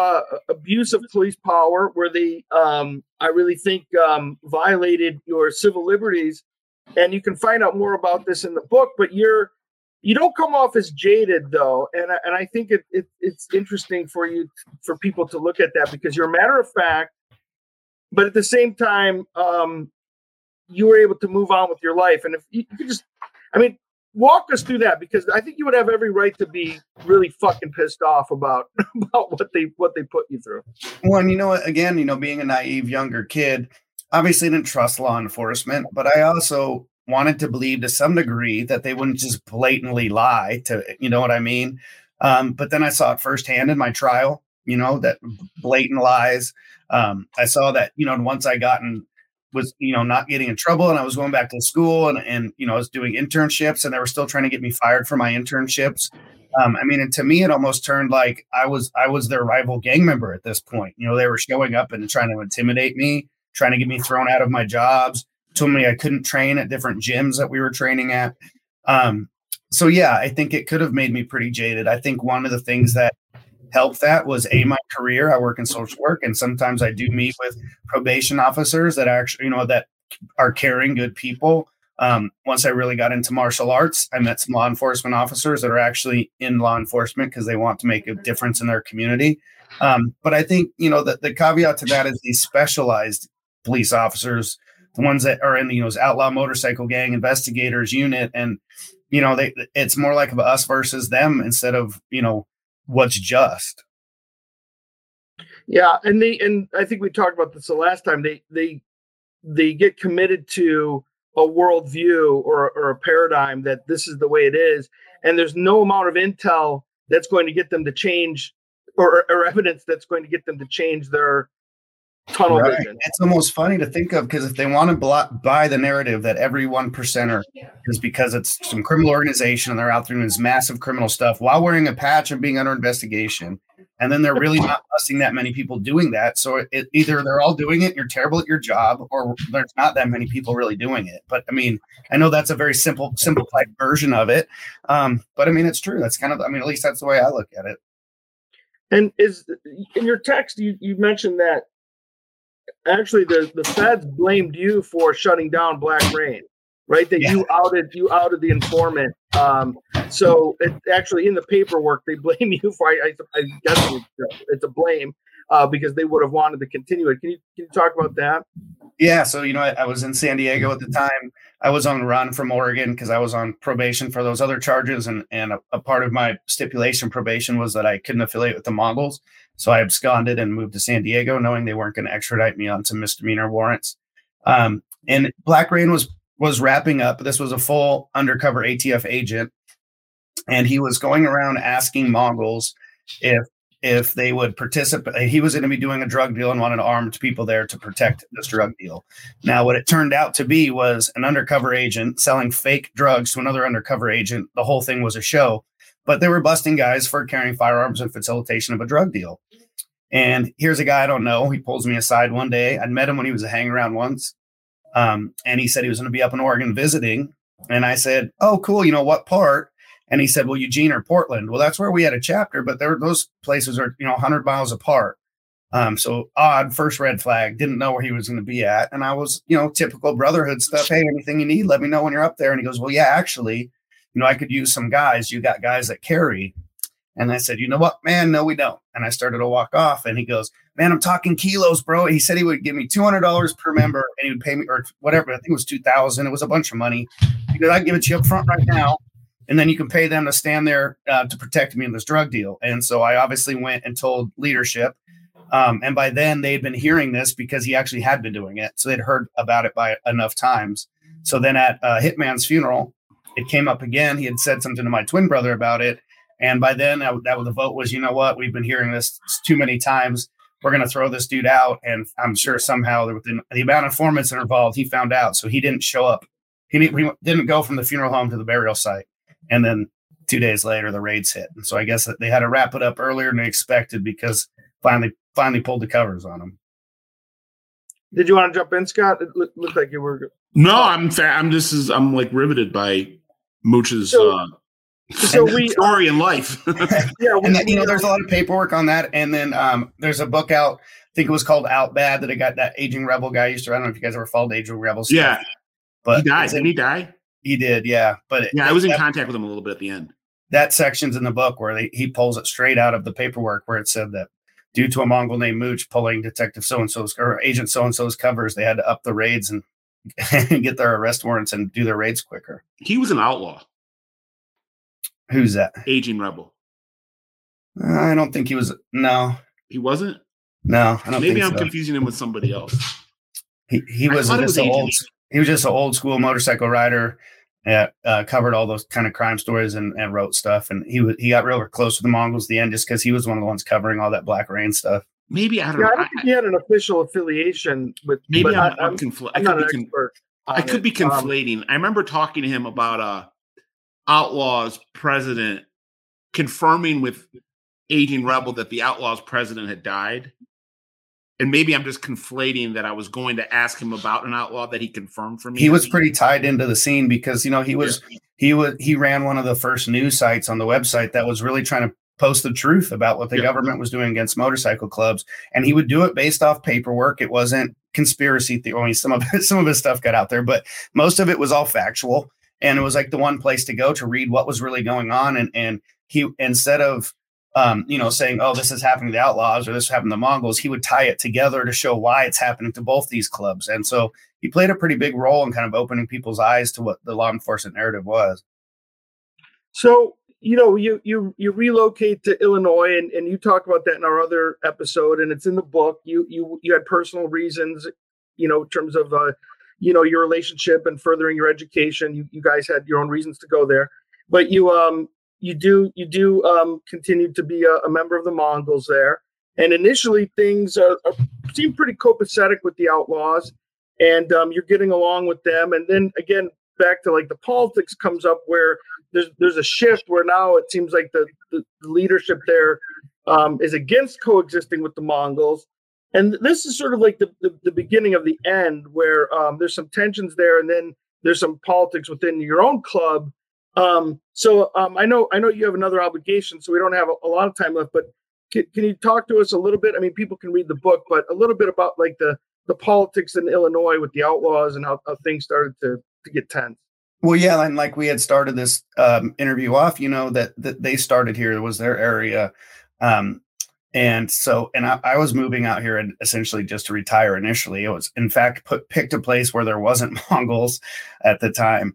where they, I really think, violated your civil liberties. And you can find out more about this in the book, but you don't come off as jaded, though, and I think it's interesting for people to look at that, because you're a matter of fact, but at the same time, you were able to move on with your life. And if you could just, walk us through that, because I think you would have every right to be really fucking pissed off about what they put you through. Well, and again, being a naive younger kid, obviously didn't trust law enforcement, but I also wanted to believe to some degree that they wouldn't just blatantly lie to, you know what I mean? But then I saw it firsthand in my trial, that blatant lies. I saw that, once I was, not getting in trouble, and I was going back to school and I was doing internships, and they were still trying to get me fired for my internships. And to me, it almost turned like I was their rival gang member at this point. They were showing up and trying to intimidate me, trying to get me thrown out of my jobs, told me I couldn't train at different gyms that we were training at. So yeah, I think it could have made me pretty jaded. I think one of the things that helped that was my career. I work in social work, and sometimes I do meet with probation officers that actually, that are caring, good people. Once I really got into martial arts, I met some law enforcement officers that are actually in law enforcement because they want to make a difference in their community. But I think, the caveat to that is these specialized police officers, the ones that are in the outlaw motorcycle gang investigators unit, and it's more like us versus them instead of what's just. Yeah, and I think we talked about this the last time. They get committed to a worldview or a paradigm that this is the way it is, and there's no amount of intel that's going to get them to change, or evidence that's going to get them to change their tunnel vision. It's almost funny to think of, because if they want to buy the narrative that every 1%er is because it's some criminal organization and they're out there doing this massive criminal stuff while wearing a patch and being under investigation, and then they're really not busting that many people doing that. So either they're all doing it, you're terrible at your job, or there's not that many people really doing it. But I know that's a very simplified version of it. But it's true. That's kind of, at least that's the way I look at it. And in your text, you mentioned that actually the feds blamed you for shutting down Black Rain, right? That you outed the informant. So it actually, in the paperwork, they blame you for, I guess it's a blame, because they would have wanted to continue it. Can you talk about that? Yeah. So, I was in San Diego at the time. I was on run from Oregon because I was on probation for those other charges. And a part of my stipulation probation was that I couldn't affiliate with the Mongols. So I absconded and moved to San Diego, knowing they weren't going to extradite me on some misdemeanor warrants. And Black Rain was wrapping up. This was a full undercover ATF agent, and he was going around asking Mongols if they would participate. He was going to be doing a drug deal and wanted armed people there to protect this drug deal. Now, what it turned out to be was an undercover agent selling fake drugs to another undercover agent. The whole thing was a show, but they were busting guys for carrying firearms and facilitation of a drug deal. And here's a guy I don't know. He pulls me aside one day. I'd met him when he was a hang around once. And he said he was going to be up in Oregon visiting. And I said, oh, cool. What part? And he said, well, Eugene or Portland. Well, that's where we had a chapter, but those places are, 100 miles apart. So odd, first red flag, didn't know where he was going to be at. And I was, typical brotherhood stuff. Hey, anything you need, let me know when you're up there. And he goes, well, yeah, actually, I could use some guys. You got guys that carry. And I said, you know what, man? No, we don't. And I started to walk off, and he goes, man, I'm talking kilos, bro. He said he would give me $200 per member, and he would pay me, or whatever. I think it was $2,000. It was a bunch of money. He goes, I'd give it to you up front right now, and then you can pay them to stand there to protect me in this drug deal. And so I obviously went and told leadership. And by then they'd been hearing this because he actually had been doing it. So they'd heard about it by enough times. So then at Hitman's funeral, it came up again. He had said something to my twin brother about it. And by then the vote was, you know what, we've been hearing this too many times. We're going to throw this dude out. And I'm sure somehow the amount of informants that are involved, he found out. So he didn't show up. He didn't go from the funeral home to the burial site. And then 2 days later, the raids hit. And so I guess that they had to wrap it up earlier than they expected because finally pulled the covers on them. Did you want to jump in, Scott? It looked like you were. No, I'm like riveted by Mooch's story in life. Yeah, and there's a lot of paperwork on that. And then there's a book out. I think it was called Out Bad, that it got that Aging Rebel guy used to. I don't know if you guys ever followed Aging Rebel stuff. Yeah, but he died. Didn't he die? He did, yeah. But I was in contact with him a little bit at the end. That section's in the book where he pulls it straight out of the paperwork where it said that due to a Mongol named Mooch pulling Detective so-and-so's or Agent so-and-so's covers, they had to up the raids and get their arrest warrants and do their raids quicker. He was an outlaw. Who's that? Aging Rebel. I don't think he was. No, he wasn't. No, I don't. Maybe think I'm so. confusing him with somebody else. He was just he was just an old school motorcycle rider. Covered all those kind of crime stories and wrote stuff. And he got real close to the Mongols at the end just because he was one of the ones covering all that Black Rain stuff. Maybe I don't know. I don't think he had an official affiliation with. Maybe I'm conflating. I could be conflating. I remember talking to him about Outlaws president confirming with Aging Rebel that the Outlaws president had died. And maybe I'm just conflating that I was going to ask him about an outlaw that he confirmed for me. He was pretty tied into the scene because, he ran one of the first news sites on the website that was really trying to post the truth about what the government was doing against motorcycle clubs. And he would do it based off paperwork. It wasn't conspiracy theory. I mean, some of his stuff got out there, but most of it was all factual. And it was like the one place to go to read what was really going on. And he, instead of, saying, oh, this is happening to the Outlaws or this happened to the Mongols, he would tie it together to show why it's happening to both these clubs. And so he played a pretty big role in kind of opening people's eyes to what the law enforcement narrative was. So, you relocate to Illinois and you talk about that in our other episode, and it's in the book. You had personal reasons, in terms of, your relationship and furthering your education. You guys had your own reasons to go there, but you do continue to be a member of the Mongols there. And initially things seem pretty copacetic with the Outlaws, and you're getting along with them. And then again, back to like the politics comes up where there's a shift where now it seems like the leadership there is against coexisting with the Mongols. And this is sort of like the beginning of the end where there's some tensions there. And then there's some politics within your own club. So I know you have another obligation, so we don't have a lot of time left, but can you talk to us a little bit? I mean, people can read the book, but a little bit about like the politics in Illinois with the Outlaws and how things started to get tense. Well, yeah. And like we had started this interview off, that they started here. It was their area. And I was moving out here and essentially just to retire initially. It was, in fact, picked a place where there wasn't Mongols at the time.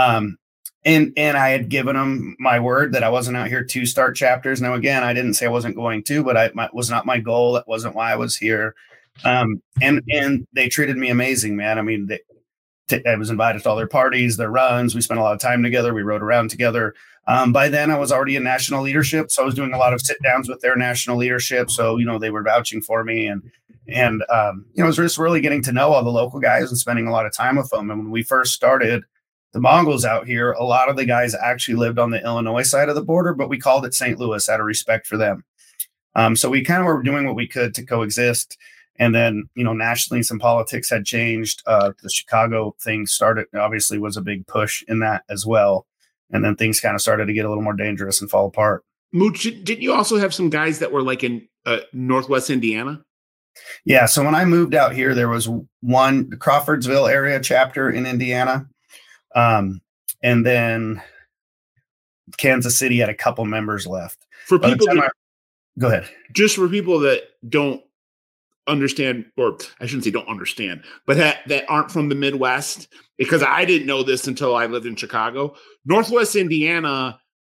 And I had given them my word that I wasn't out here to start chapters. Now, again, I didn't say I wasn't going to, but it was not my goal. That wasn't why I was here. And they treated me amazing, man. I mean, I was invited to all their parties, their runs. We spent a lot of time together. We rode around together. By then I was already in national leadership. So I was doing a lot of sit downs with their national leadership. So, they were vouching for me and it was just really getting to know all the local guys and spending a lot of time with them. And when we first started the Mongols out here, a lot of the guys actually lived on the Illinois side of the border, but we called it St. Louis out of respect for them. So we kind of were doing what we could to coexist. And then, nationally, some politics had changed. The Chicago thing started, obviously, was a big push in that as well. And then things kind of started to get a little more dangerous and fall apart. Mooch, didn't you also have some guys that were like in Northwest Indiana? Yeah. So when I moved out here, there was one Crawfordsville area chapter in Indiana. And then Kansas City had a couple members left. For people go ahead. Just for people that don't understand, or I shouldn't say don't understand, but that aren't from the Midwest, because I didn't know this until I lived in Chicago. Northwest Indiana,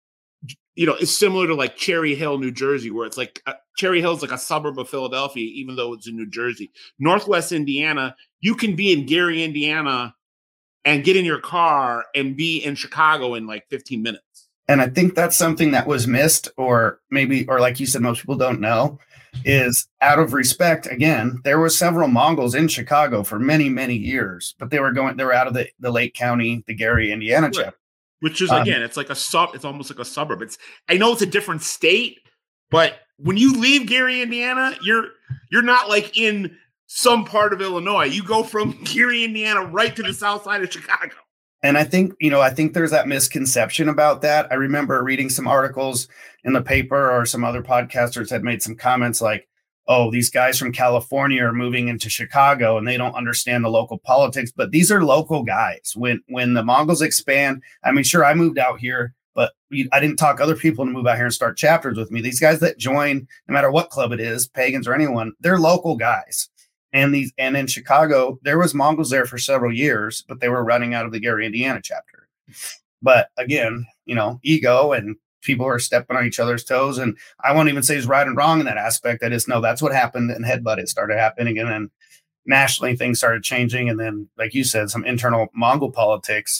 is similar to like Cherry Hill, New Jersey, where it's like Cherry Hill is like a suburb of Philadelphia, even though it's in New Jersey. Northwest Indiana, you can be in Gary, Indiana, and get in your car and be in Chicago in like 15 minutes. And I think that's something that was missed, or like you said, most people don't know, is out of respect. Again, there were several Mongols in Chicago for many, many years, but they were out of the Lake County, the Gary, Indiana chapter. Which is, again, it's like it's almost like a suburb. I know it's a different state, but when you leave Gary, Indiana, you're not like in some part of Illinois. You go from Gary, Indiana, right to the south side of Chicago. And I think there's that misconception about that. I remember reading some articles in the paper, or some other podcasters had made some comments like, oh, these guys from California are moving into Chicago and they don't understand the local politics. But these are local guys. When the Mongols expand, I mean, sure, I moved out here, but I didn't talk other people to move out here and start chapters with me. These guys that join, no matter what club it is, pagans or anyone, they're local guys. And in Chicago, there was Mongols there for several years, but they were running out of the Gary, Indiana chapter. But again, ego and people are stepping on each other's toes. And I won't even say he's right and wrong in that aspect. I just know that's what happened, and headbutt it started happening. And then nationally things started changing. And then, like you said, some internal Mongol politics,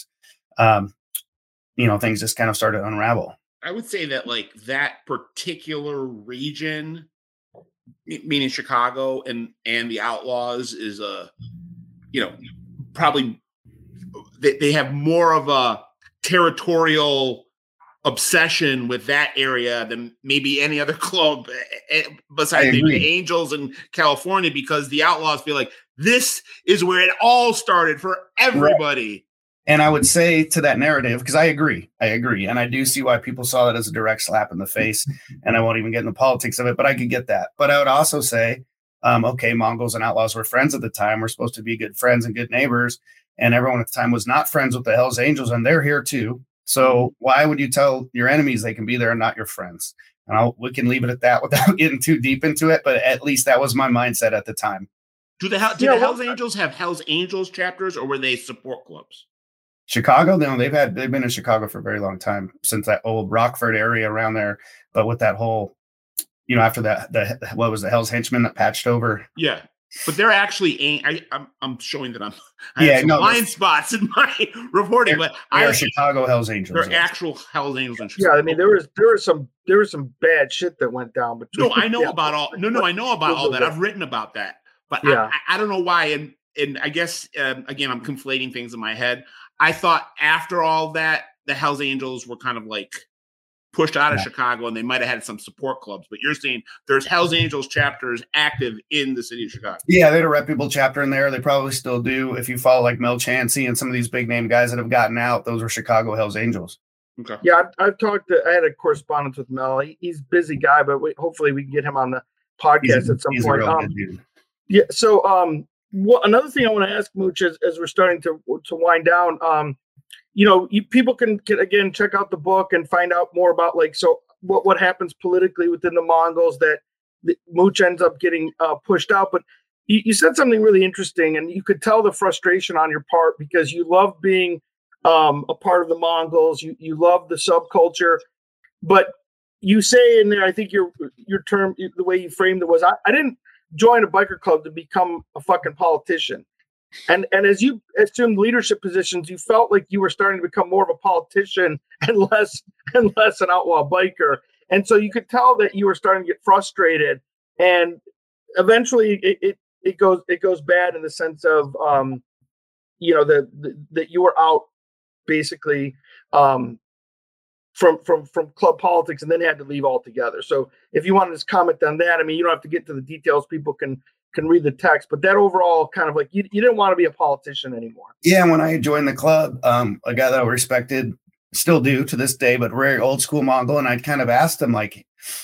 things just kind of started to unravel. I would say that like that particular region, meaning Chicago and the Outlaws, is probably they have more of a territorial obsession with that area than maybe any other club besides maybe the Angels in California, because the Outlaws feel like this is where it all started for everybody. Right. And I would say to that narrative, because I agree. And I do see why people saw that as a direct slap in the face. And I won't even get into the politics of it, but I could get that. But I would also say, okay, Mongols and Outlaws were friends at the time. We're supposed to be good friends and good neighbors. And everyone at the time was not friends with the Hells Angels, and they're here too. So why would you tell your enemies they can be there and not your friends? And we can leave it at that without getting too deep into it. But at least that was my mindset at the time. Did the Hells Angels have Hells Angels chapters, or were they support clubs? Chicago, no, they've been in Chicago for a very long time, since that old Rockford area around there. But with that whole, after that, what was the Hell's Henchmen that patched over? Yeah, but they're actually I'm showing that I have some blind spots in my reporting, but they're Chicago Hells Angels. They're actual Hells Angels in Chicago. Yeah, I mean there was some bad shit that went down. No, I know about all. No, I know about all that. I've written about that, but yeah. I don't know why. And I guess again, I'm conflating things in my head. I thought after all that, the Hells Angels were kind of like pushed out of Chicago, and they might have had some support clubs. But you're saying there's Hells Angels chapters active in the city of Chicago. Yeah, they had a reputable chapter in there. They probably still do. If you follow like Mel Chansey and some of these big name guys that have gotten out, those were Chicago Hells Angels. Okay. Yeah, I've talked I had a correspondence with Mel. He's a busy guy, but hopefully we can get him on the podcast at some point. Yeah. So, another thing I want to ask Mooch as we're starting to wind down, people can again check out the book and find out more about what happens politically within the Mongols that Mooch ends up getting pushed out. But you said something really interesting, and you could tell the frustration on your part because you love being a part of the Mongols. You love the subculture, but you say in there, I think your term, the way you framed it was, I didn't join a biker club to become a fucking politician. And as you assumed leadership positions, you felt like you were starting to become more of a politician and less an outlaw biker. And so you could tell that you were starting to get frustrated, and eventually it goes bad in the sense of that you were out basically from club politics, and then had to leave altogether. So if you want to just comment on that, I mean, you don't have to get to the details. People can read the text, but that overall kind of like you didn't want to be a politician anymore. Yeah. When I joined the club, a guy that I respected, still do to this day, but very old school Mongol. And I kind of asked him, like,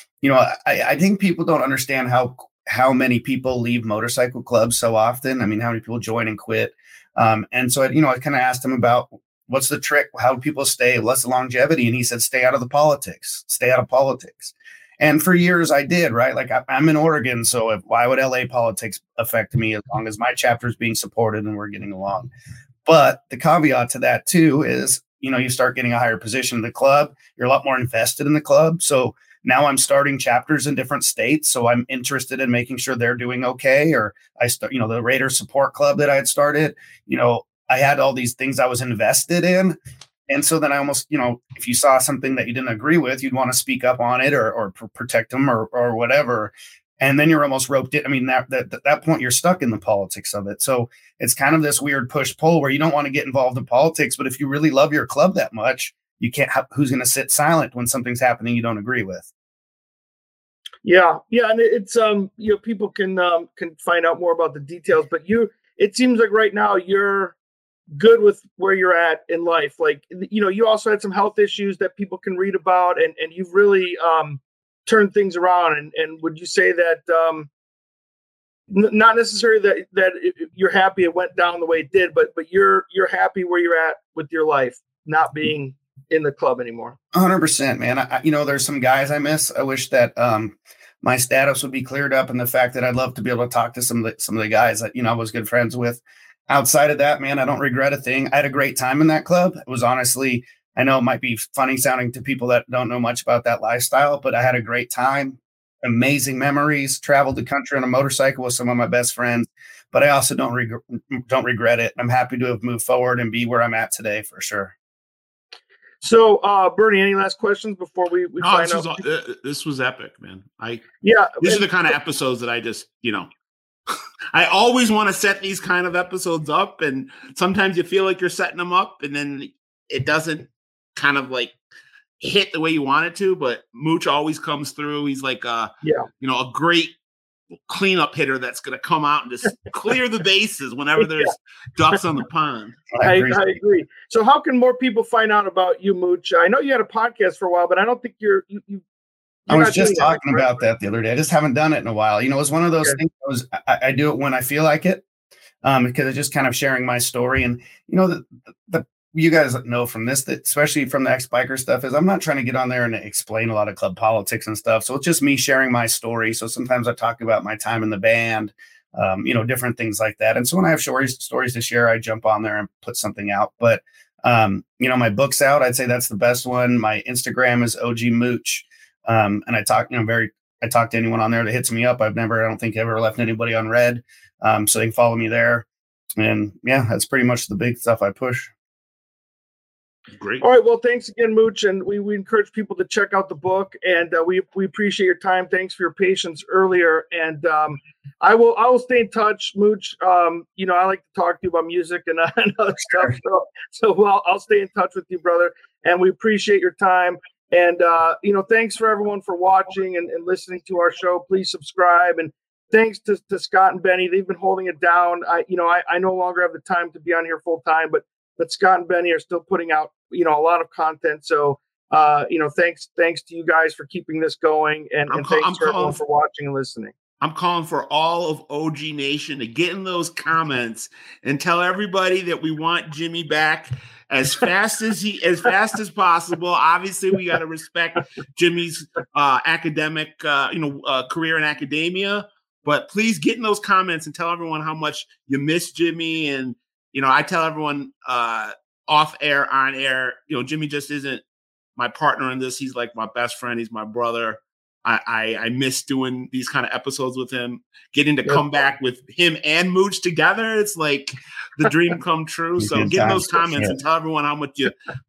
I think people don't understand how many people leave motorcycle clubs so often. I mean, how many people join and quit. And so, I kind of asked him about, what's the trick? How do people stay? What's the longevity? And he said, stay out of politics. And for years I did, right? Like I'm in Oregon. So why would LA politics affect me as long as my chapter is being supported and we're getting along? But the caveat to that too is, you start getting a higher position in the club. You're a lot more invested in the club. So now I'm starting chapters in different states. So I'm interested in making sure they're doing okay. Or the Raiders support club that I had started, I had all these things I was invested in. And so then I almost, if you saw something that you didn't agree with, you'd want to speak up on it or protect them or whatever. And then you're almost roped in. I mean, that point, you're stuck in the politics of it. So it's kind of this weird push-pull where you don't want to get involved in politics. But if you really love your club that much, you can't who's going to sit silent when something's happening you don't agree with? Yeah. And it's, people can find out more about the details. But it seems like right now you're good with where you're at in life. Like, you also had some health issues that people can read about, and you've really turned things around. And would you say that not necessarily that you're happy it went down the way it did, but you're happy where you're at with your life, not being in the club anymore? 100%, man. There's some guys I miss. I wish that my status would be cleared up, and the fact that I'd love to be able to talk to some of the guys that I was good friends with. Outside of that, man, I don't regret a thing. I had a great time in that club. It was honestly I know it might be funny sounding to people that don't know much about that lifestyle, but I had a great time, amazing memories, traveled the country on a motorcycle with some of my best friends, but I also don't regret it. I'm happy to have moved forward and be where I'm at today for sure. So, Bernie, any last questions before we find out? This was epic, man. These are the kind of episodes that I just, I always want to set these kind of episodes up, and sometimes you feel like you're setting them up, and then it doesn't kind of like hit the way you want it to. But Mooch always comes through. He's like a great cleanup hitter that's going to come out and just clear the bases whenever there's ducks on the pond. I agree. So how can more people find out about you, Mooch? I know you had a podcast for a while, but I don't think you're I was just talking about that the other day. I just haven't done it in a while. It was one of those things. I do it when I feel like it, because it's just kind of sharing my story. And the you guys know from this, that especially from the ex-biker stuff, is I'm not trying to get on there and explain a lot of club politics and stuff. So it's just me sharing my story. So sometimes I talk about my time in the band, different things like that. And so when I have stories to share, I jump on there and put something out. But my book's out. I'd say that's the best one. My Instagram is OG Mooch. And I talk, I talk to anyone on there that hits me up. I don't think ever left anybody on red. So they can follow me there. And that's pretty much the big stuff I push. Great. All right. Well, thanks again, Mooch. And we encourage people to check out the book, and we appreciate your time. Thanks for your patience earlier. And I will stay in touch, Mooch. I like to talk to you about music and other stuff. So I'll stay in touch with you, brother. And we appreciate your time. And, thanks for everyone for watching and listening to our show. Please subscribe. And thanks to Scott and Benny. They've been holding it down. I no longer have the time to be on here full time, but Scott and Benny are still putting out, a lot of content. So, thanks to you guys for keeping this going. And thanks to everyone for watching and listening. I'm calling for all of OG Nation to get in those comments and tell everybody that we want Jimmy back as fast as possible. Obviously, we got to respect Jimmy's academic, career in academia. But please get in those comments and tell everyone how much you miss Jimmy. And I tell everyone off air, on air, Jimmy just isn't my partner in this. He's like my best friend. He's my brother. I miss doing these kind of episodes with him, getting to come back with him and Mooch together. It's like the dream come true. So get in those comments and tell everyone how much you,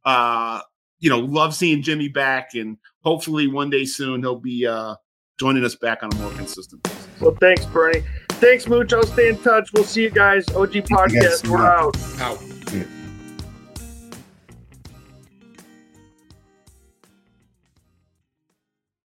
love seeing Jimmy back. And hopefully one day soon he'll be joining us back on a more consistent basis. Well, thanks, Bernie. Thanks, Mooch. I'll stay in touch. We'll see you guys. OG Podcast. We're out.